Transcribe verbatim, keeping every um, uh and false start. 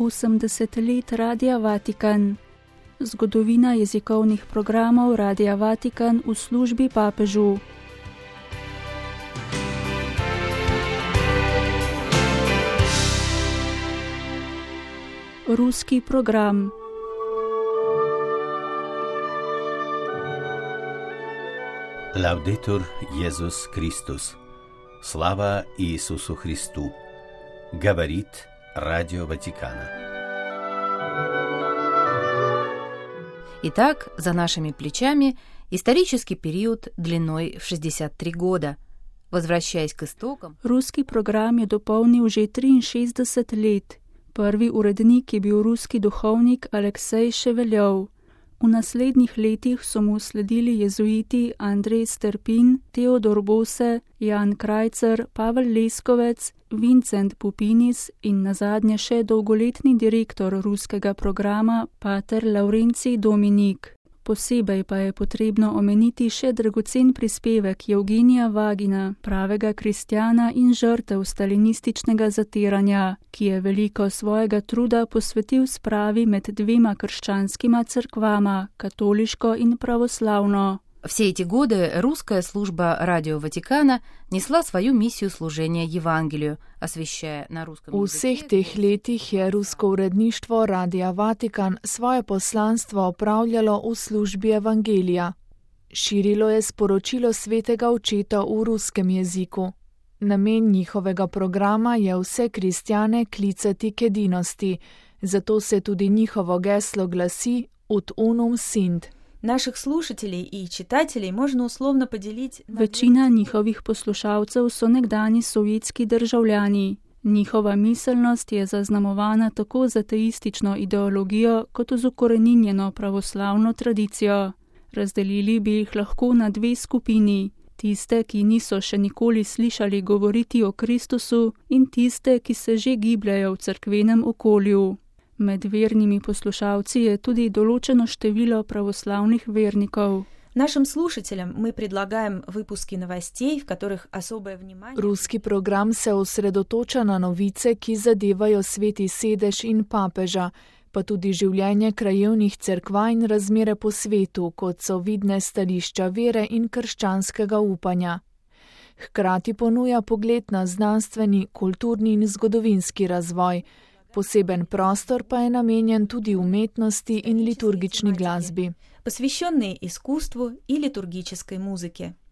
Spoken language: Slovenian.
osemdeset let Radia Vatikan. Zgodovina jezikovnih programov Radia Vatikan v službi papežu. Ruski program. Laudetur Jesus Christus. Слава Иисусу Христу. Говорит Радио Ватикана. Итак, за нашими плечами исторический период длиной в шестьдесят три года. Возвращаясь к истокам... Ruski program je dopolnil že triinšestdeset let. Prvi urednik je bil ruski duhovnik Aleksej Ševeljov. V naslednjih letih so mu sledili jezuiti Andrej Sterpin, Teodor Bose, Jan Krajcer, Pavel Leskovec, Vincent Pupinis in nazadnje še dolgoletni direktor ruskega programa pater Laurencij Dominik. Posebej pa je potrebno omeniti še dragocen prispevek Evgenija Vagina, pravega kristjana in žrtev stalinističnega zatiranja, ki je veliko svojega truda posvetil spravi med dvema krščanskima cerkvama, katoliško in pravoslavno. Все эти годы русская служба Радио Ватикана несла свою миссию служения Евангелию, освещая на русском языке. V vseh teh letih je rusko uredništvo Radia Vatikan svoje poslanstvo opravljalo v službi Evangelija. Širilo je sporočilo svetega očeta v ruskem jeziku. Namen njihovega programa je vse kristjane klicati k edinosti, zato se tudi njihovo geslo glasi Ut unum sint. Naših slušatelji in čitatelji možno uslovno podeliti... Večina njihovih poslušalcev so nekdani sovjetski državljani. Njihova miselnost je zaznamovana tako z ateistično ideologijo, kot z ukoreninjeno pravoslavno tradicijo. Razdelili bi jih lahko na dve skupini. Tiste, ki niso še nikoli slišali govoriti o Kristusu, in tiste, ki se že gibljajo v cerkvenem okolju. Med vernimi poslušalci je tudi določeno število pravoslavnih vernikov. Našim slušatelям мы предлагаем выпуски новостей, в которых особое внимание... Ruski program se osredotoča na novice, ki zadevajo sveti sedež in papeža, pa tudi življenje krajevnih cerkva in razmere po svetu, kot so vidne stališča vere in krščanskega upanja. Hkrati ponuja pogled na znanstveni, kulturni in zgodovinski razvoj. Poseben prostor pa je namenjen tudi umetnosti in liturgični glasbi. Посвященные искусству и литургической музыке.